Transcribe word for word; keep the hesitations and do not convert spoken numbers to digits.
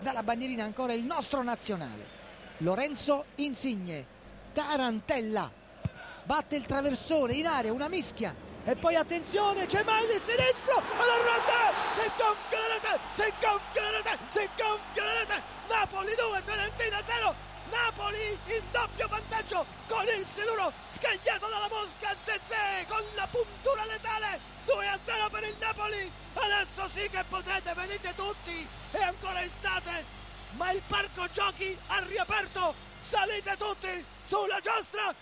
Dalla bandierina ancora il nostro nazionale Lorenzo Insigne. Tarantella batte il traversone in area, una mischia, e poi attenzione, c'è Maili sinistro, alla rete, si gonfia la rete, si gonfia la rete, si gonfia la rete. Napoli due, Fiorentina zero. Napoli in doppio vantaggio con il siluro scagliato dalla Mosca. Zezé con la puntura letale, due a zero per il Napoli. Adesso sì che potrete, venite tutti, è ancora estate, ma il parco giochi ha riaperto, salite tutti sulla giostra.